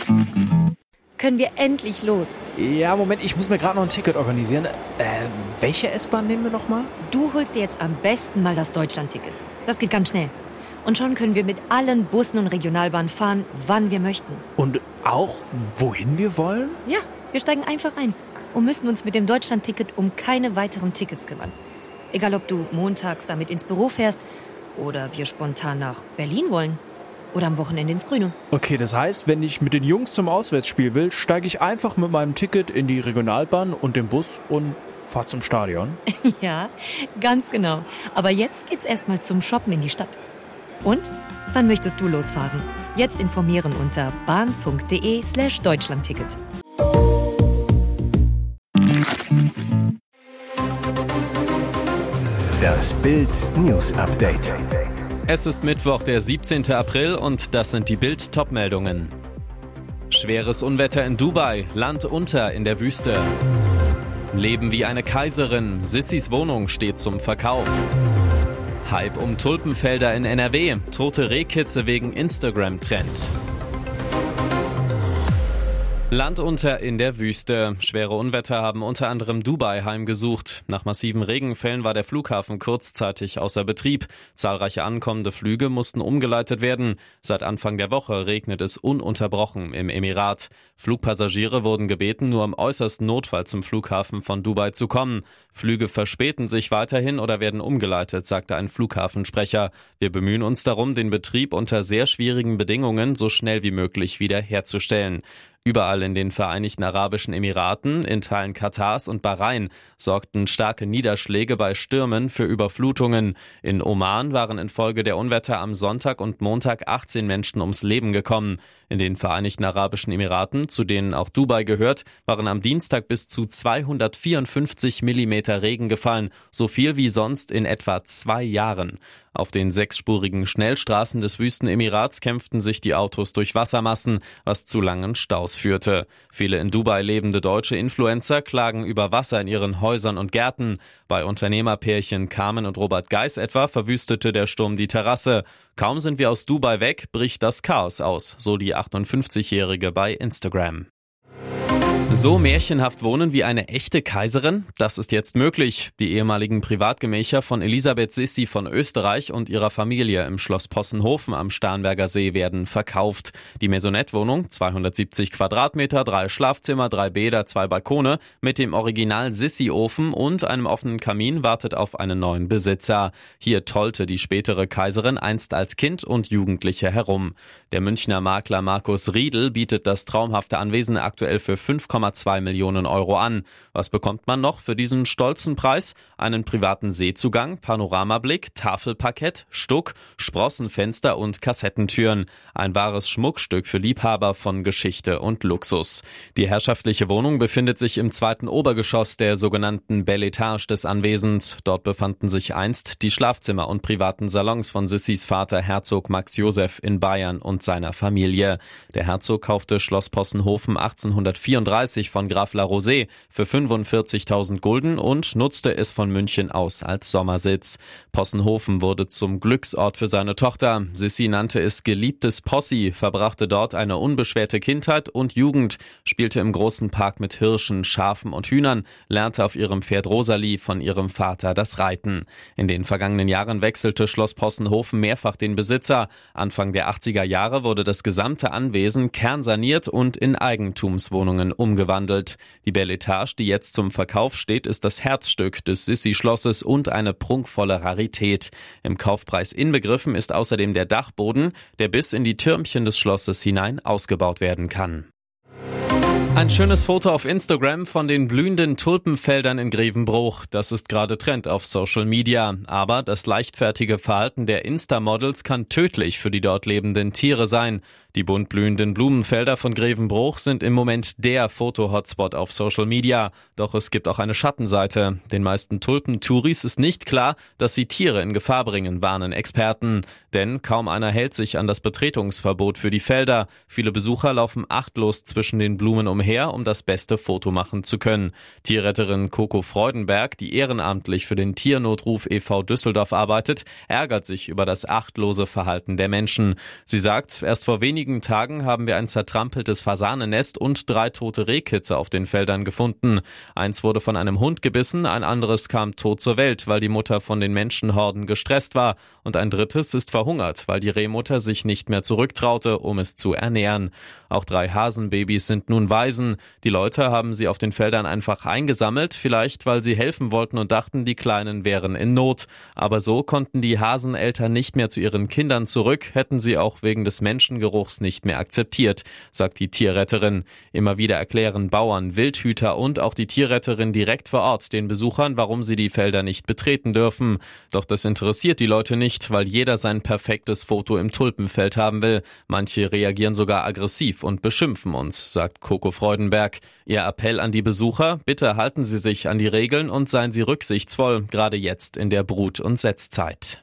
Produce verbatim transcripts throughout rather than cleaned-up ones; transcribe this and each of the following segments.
Können wir endlich los? Ja, Moment, ich muss mir gerade noch ein Ticket organisieren. Äh, welche S-Bahn nehmen wir nochmal? Du holst dir jetzt am besten mal das Deutschland-Ticket. Das geht ganz schnell. Und schon können wir mit allen Bussen und Regionalbahnen fahren, wann wir möchten. Und auch, wohin wir wollen? Ja, wir steigen einfach ein und müssen uns mit dem Deutschland-Ticket um keine weiteren Tickets kümmern. Egal, ob du montags damit ins Büro fährst oder wir spontan nach Berlin wollen. Oder am Wochenende ins Grüne. Okay, das heißt, wenn ich mit den Jungs zum Auswärtsspiel will, steige ich einfach mit meinem Ticket in die Regionalbahn und den Bus und fahre zum Stadion. Ja, ganz genau. Aber jetzt geht's erstmal zum Shoppen in die Stadt. Und? Wann möchtest du losfahren? Jetzt informieren unter bahn.de slash Deutschlandticket. Das Bild News Update. Es ist Mittwoch, der siebzehnten April und das sind die Bild-Top-Meldungen. Schweres Unwetter in Dubai, Land unter in der Wüste. Leben wie eine Kaiserin, Sissys Wohnung steht zum Verkauf. Hype um Tulpenfelder in N R W, tote Rehkitze wegen Instagram-Trend. Land unter in der Wüste. Schwere Unwetter haben unter anderem Dubai heimgesucht. Nach massiven Regenfällen war der Flughafen kurzzeitig außer Betrieb. Zahlreiche ankommende Flüge mussten umgeleitet werden. Seit Anfang der Woche regnet es ununterbrochen im Emirat. Flugpassagiere wurden gebeten, nur im äußersten Notfall zum Flughafen von Dubai zu kommen. Flüge verspäten sich weiterhin oder werden umgeleitet, sagte ein Flughafensprecher. Wir bemühen uns darum, den Betrieb unter sehr schwierigen Bedingungen so schnell wie möglich wiederherzustellen. Überall in den Vereinigten Arabischen Emiraten, in Teilen Katars und Bahrain sorgten starke Niederschläge bei Stürmen für Überflutungen. In Oman waren infolge der Unwetter am Sonntag und Montag achtzehn Menschen ums Leben gekommen. In den Vereinigten Arabischen Emiraten, zu denen auch Dubai gehört, waren am Dienstag bis zu zweihundertvierundfünfzig Millimeter Regen gefallen, so viel wie sonst in etwa zwei Jahren. Auf den sechsspurigen Schnellstraßen des Wüstenemirats kämpften sich die Autos durch Wassermassen, was zu langen Staus führte. Viele in Dubai lebende deutsche Influencer klagen über Wasser in ihren Häusern und Gärten. Bei Unternehmerpärchen Carmen und Robert Geis etwa verwüstete der Sturm die Terrasse. Kaum sind wir aus Dubai weg, bricht das Chaos aus, so die achtundfünfzigjährige bei Instagram. So märchenhaft wohnen wie eine echte Kaiserin? Das ist jetzt möglich. Die ehemaligen Privatgemächer von Elisabeth Sissi von Österreich und ihrer Familie im Schloss Possenhofen am Starnberger See werden verkauft. Die Maisonette-Wohnung, zweihundertsiebzig Quadratmeter, drei Schlafzimmer, drei Bäder, zwei Balkone mit dem Original Sissi-Ofen und einem offenen Kamin wartet auf einen neuen Besitzer. Hier tollte die spätere Kaiserin einst als Kind und Jugendliche herum. Der Münchner Makler Markus Riedel bietet das traumhafte Anwesen aktuell für fünf Komma zwei Millionen Euro an. Was bekommt man noch für diesen stolzen Preis? Einen privaten Seezugang, Panoramablick, Tafelparkett, Stuck, Sprossenfenster und Kassettentüren. Ein wahres Schmuckstück für Liebhaber von Geschichte und Luxus. Die herrschaftliche Wohnung befindet sich im zweiten Obergeschoss der sogenannten Belle Etage des Anwesens. Dort befanden sich einst die Schlafzimmer und privaten Salons von Sissis Vater Herzog Max Joseph in Bayern und seiner Familie. Der Herzog kaufte Schloss Possenhofen achtzehnhundertvierunddreißig von Graf La Rosée für fünfundvierzigtausend Gulden und nutzte es von München aus als Sommersitz. Possenhofen wurde zum Glücksort für seine Tochter. Sissi nannte es geliebtes Possi, verbrachte dort eine unbeschwerte Kindheit und Jugend, spielte im großen Park mit Hirschen, Schafen und Hühnern, lernte auf ihrem Pferd Rosalie von ihrem Vater das Reiten. In den vergangenen Jahren wechselte Schloss Possenhofen mehrfach den Besitzer. Anfang der achtziger Jahre wurde das gesamte Anwesen kernsaniert und in Eigentumswohnungen umgewandelt. Die Belle Etage, die jetzt zum Verkauf steht, ist das Herzstück des Sissi-Schlosses und eine prunkvolle Rarität. Im Kaufpreis inbegriffen ist außerdem der Dachboden, der bis in die Türmchen des Schlosses hinein ausgebaut werden kann. Ein schönes Foto auf Instagram von den blühenden Tulpenfeldern in Grevenbruch. Das ist gerade Trend auf Social Media. Aber das leichtfertige Verhalten der Insta-Models kann tödlich für die dort lebenden Tiere sein. Die bunt blühenden Blumenfelder von Grevenbruch sind im Moment der Foto-Hotspot auf Social Media. Doch es gibt auch eine Schattenseite. Den meisten Tulpentouris ist nicht klar, dass sie Tiere in Gefahr bringen, warnen Experten. Denn kaum einer hält sich an das Betretungsverbot für die Felder. Viele Besucher laufen achtlos zwischen den Blumen umher, um das beste Foto machen zu können. Tierretterin Coco Freudenberg, die ehrenamtlich für den Tiernotruf e V Düsseldorf arbeitet, ärgert sich über das achtlose Verhalten der Menschen. Sie sagt, erst vor wenigen einigen Tagen haben wir ein zertrampeltes Fasanennest und drei tote Rehkitze auf den Feldern gefunden. Eins wurde von einem Hund gebissen, ein anderes kam tot zur Welt, weil die Mutter von den Menschenhorden gestresst war. Und ein drittes ist verhungert, weil die Rehmutter sich nicht mehr zurücktraute, um es zu ernähren. Auch drei Hasenbabys sind nun Waisen. Die Leute haben sie auf den Feldern einfach eingesammelt, vielleicht weil sie helfen wollten und dachten, die Kleinen wären in Not. Aber so konnten die Haseneltern nicht mehr zu ihren Kindern zurück, hätten sie auch wegen des Menschengeruchs nicht mehr akzeptiert, sagt die Tierretterin. Immer wieder erklären Bauern, Wildhüter und auch die Tierretterin direkt vor Ort den Besuchern, warum sie die Felder nicht betreten dürfen. Doch das interessiert die Leute nicht, weil jeder sein perfektes Foto im Tulpenfeld haben will. Manche reagieren sogar aggressiv und beschimpfen uns, sagt Coco Freudenberg. Ihr Appell an die Besucher: Bitte halten Sie sich an die Regeln und seien Sie rücksichtsvoll, gerade jetzt in der Brut- und Setzzeit.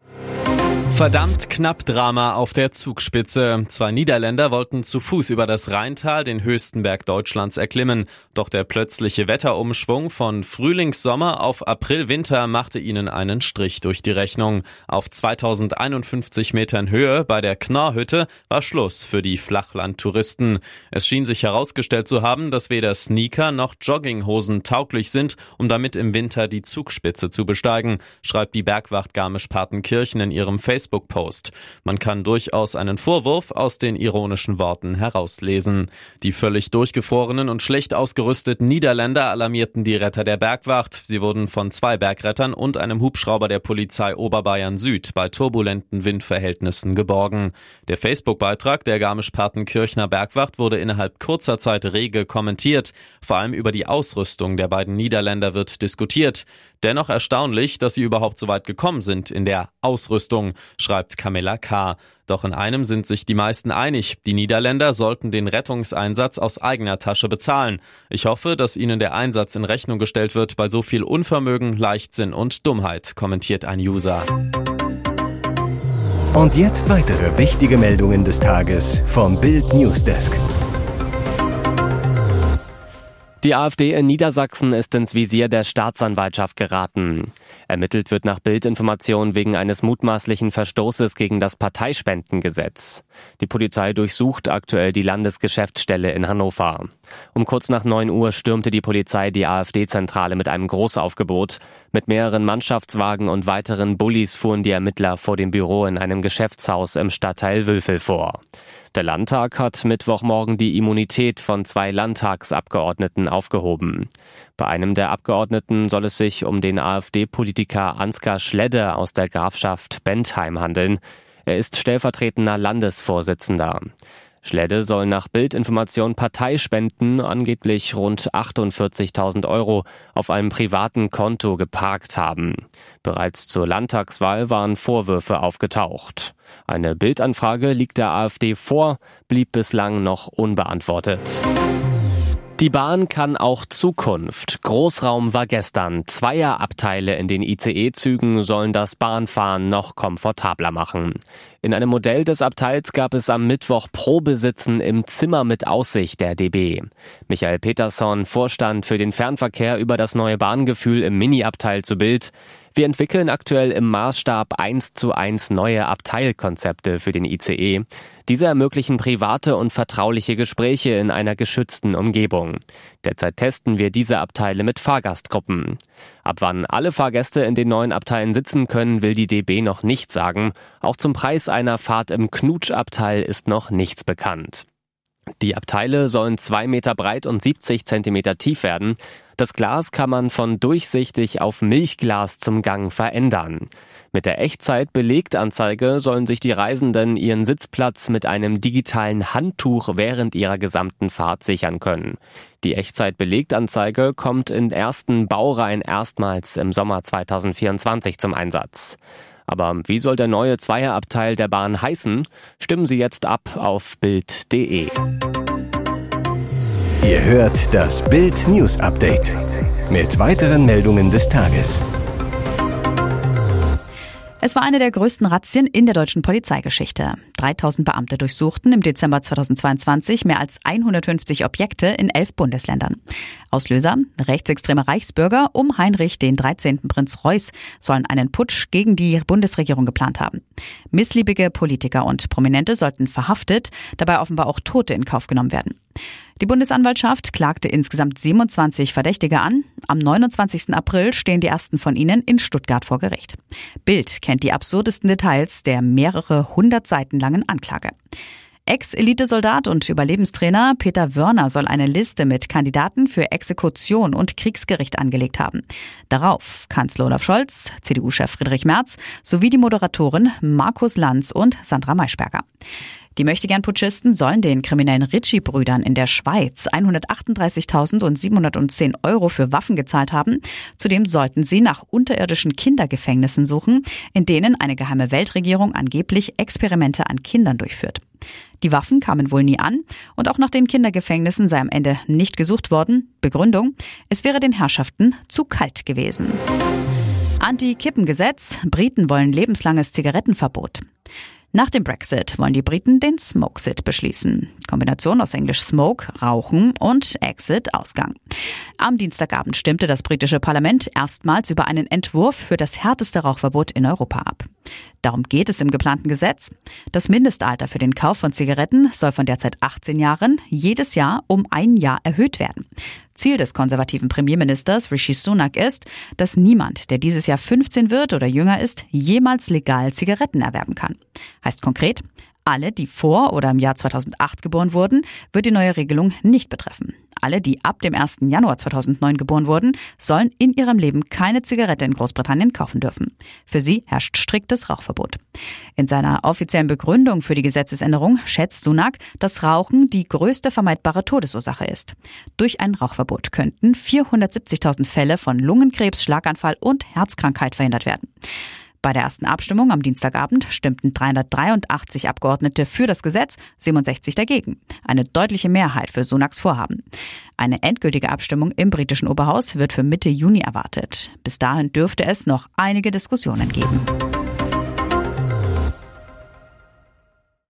Verdammt knapp Drama auf der Zugspitze. Zwei Niederländer wollten zu Fuß über das Rheintal, den höchsten Berg Deutschlands, erklimmen. Doch der plötzliche Wetterumschwung von Frühlingssommer auf April-Winter machte ihnen einen Strich durch die Rechnung. Auf zweitausendeinundfünfzig Metern Höhe bei der Knorrhütte war Schluss für die Flachlandtouristen. Es schien sich herausgestellt zu haben, dass weder Sneaker noch Jogginghosen tauglich sind, um damit im Winter die Zugspitze zu besteigen, schreibt die Bergwacht Garmisch-Partenkirchen in ihrem Facebook Facebook-Post. Man kann durchaus einen Vorwurf aus den ironischen Worten herauslesen. Die völlig durchgefrorenen und schlecht ausgerüsteten Niederländer alarmierten die Retter der Bergwacht. Sie wurden von zwei Bergrettern und einem Hubschrauber der Polizei Oberbayern Süd bei turbulenten Windverhältnissen geborgen. Der Facebook-Beitrag der Garmisch-Partenkirchner Bergwacht wurde innerhalb kurzer Zeit rege kommentiert. Vor allem über die Ausrüstung der beiden Niederländer wird diskutiert. Dennoch erstaunlich, dass sie überhaupt so weit gekommen sind in der Ausrüstung, schreibt Camilla K. Doch in einem sind sich die meisten einig: Die Niederländer sollten den Rettungseinsatz aus eigener Tasche bezahlen. Ich hoffe, dass ihnen der Einsatz in Rechnung gestellt wird bei so viel Unvermögen, Leichtsinn und Dummheit, kommentiert ein User. Und jetzt weitere wichtige Meldungen des Tages vom Bild Newsdesk. Die AfD in Niedersachsen ist ins Visier der Staatsanwaltschaft geraten. Ermittelt wird nach Bild-Informationen wegen eines mutmaßlichen Verstoßes gegen das Parteispendengesetz. Die Polizei durchsucht aktuell die Landesgeschäftsstelle in Hannover. Um kurz nach neun Uhr stürmte die Polizei die AfD-Zentrale mit einem Großaufgebot. Mit mehreren Mannschaftswagen und weiteren Bullis fuhren die Ermittler vor dem Büro in einem Geschäftshaus im Stadtteil Wülfel vor. Der Landtag hat Mittwochmorgen die Immunität von zwei Landtagsabgeordneten aufgehoben. Bei einem der Abgeordneten soll es sich um den AfD-Politiker Ansgar Schledde aus der Grafschaft Bentheim handeln. Er ist stellvertretender Landesvorsitzender. Schledde soll nach Bildinformation Parteispenden angeblich rund achtundvierzigtausend Euro auf einem privaten Konto geparkt haben. Bereits zur Landtagswahl waren Vorwürfe aufgetaucht. Eine Bildanfrage liegt der AfD vor, blieb bislang noch unbeantwortet. Die Bahn kann auch Zukunft. Großraum war gestern. Zweierabteile in den I C E-Zügen sollen das Bahnfahren noch komfortabler machen. In einem Modell des Abteils gab es am Mittwoch Probesitzen im Zimmer mit Aussicht der D B. Michael Peterson, Vorstand für den Fernverkehr, über das neue Bahngefühl im Mini-Abteil zu Bild: Wir entwickeln aktuell im Maßstab eins zu eins neue Abteilkonzepte für den I C E. Diese ermöglichen private und vertrauliche Gespräche in einer geschützten Umgebung. Derzeit testen wir diese Abteile mit Fahrgastgruppen. Ab wann alle Fahrgäste in den neuen Abteilen sitzen können, will die D B noch nicht sagen. Auch zum Preis einer Fahrt im Knutschabteil ist noch nichts bekannt. Die Abteile sollen zwei Meter breit und siebzig Zentimeter tief werden. Das Glas kann man von durchsichtig auf Milchglas zum Gang verändern. Mit der Echtzeit-Belegtanzeige sollen sich die Reisenden ihren Sitzplatz mit einem digitalen Handtuch während ihrer gesamten Fahrt sichern können. Die Echtzeit-Belegtanzeige kommt in ersten Baureihen erstmals im Sommer zweitausendvierundzwanzig zum Einsatz. Aber wie soll der neue Zweierabteil der Bahn heißen? Stimmen Sie jetzt ab auf bild punkt de. Ihr hört das Bild News Update mit weiteren Meldungen des Tages. Es war eine der größten Razzien in der deutschen Polizeigeschichte. dreitausend Beamte durchsuchten im Dezember zweitausendzweiundzwanzig mehr als hundertfünfzig Objekte in elf Bundesländern. Auslöser: rechtsextreme Reichsbürger um Heinrich den dreizehnten Prinz Reuß sollen einen Putsch gegen die Bundesregierung geplant haben. Missliebige Politiker und Prominente sollten verhaftet, dabei offenbar auch Tote in Kauf genommen werden. Die Bundesanwaltschaft klagte insgesamt siebenundzwanzig Verdächtige an. Am neunundzwanzigsten April stehen die ersten von ihnen in Stuttgart vor Gericht. Bild kennt die absurdesten Details der mehrere hundert Seiten langen Anklage. Ex-Elitesoldat und Überlebenstrainer Peter Wörner soll eine Liste mit Kandidaten für Exekution und Kriegsgericht angelegt haben. Darauf Kanzler Olaf Scholz, C D U-Chef Friedrich Merz sowie die Moderatoren Markus Lanz und Sandra Maischberger. Die Möchtegern-Putschisten sollen den kriminellen Ritchie-Brüdern in der Schweiz hundertachtunddreißigtausendsiebenhundertzehn Euro für Waffen gezahlt haben. Zudem sollten sie nach unterirdischen Kindergefängnissen suchen, in denen eine geheime Weltregierung angeblich Experimente an Kindern durchführt. Die Waffen kamen wohl nie an und auch nach den Kindergefängnissen sei am Ende nicht gesucht worden. Begründung: Es wäre den Herrschaften zu kalt gewesen. Anti-Kippen-Gesetz. Briten wollen lebenslanges Zigarettenverbot. Nach dem Brexit wollen die Briten den Smokesit beschließen. Kombination aus Englisch Smoke, Rauchen und Exit, Ausgang. Am Dienstagabend stimmte das britische Parlament erstmals über einen Entwurf für das härteste Rauchverbot in Europa ab. Darum geht es im geplanten Gesetz. Das Mindestalter für den Kauf von Zigaretten soll von derzeit achtzehn Jahren jedes Jahr um ein Jahr erhöht werden. Ziel des konservativen Premierministers Rishi Sunak ist, dass niemand, der dieses Jahr fünfzehn wird oder jünger ist, jemals legal Zigaretten erwerben kann. Heißt konkret: Alle, die vor oder im Jahr zweitausendacht geboren wurden, wird die neue Regelung nicht betreffen. Alle, die ab dem ersten Januar zweitausendneun geboren wurden, sollen in ihrem Leben keine Zigarette in Großbritannien kaufen dürfen. Für sie herrscht striktes Rauchverbot. In seiner offiziellen Begründung für die Gesetzesänderung schätzt Sunak, dass Rauchen die größte vermeidbare Todesursache ist. Durch ein Rauchverbot könnten vierhundertsiebzigtausend Fälle von Lungenkrebs, Schlaganfall und Herzkrankheit verhindert werden. Bei der ersten Abstimmung am Dienstagabend stimmten dreihundertdreiundachtzig Abgeordnete für das Gesetz, siebenundsechzig dagegen. Eine deutliche Mehrheit für Sunaks Vorhaben. Eine endgültige Abstimmung im britischen Oberhaus wird für Mitte Juni erwartet. Bis dahin dürfte es noch einige Diskussionen geben.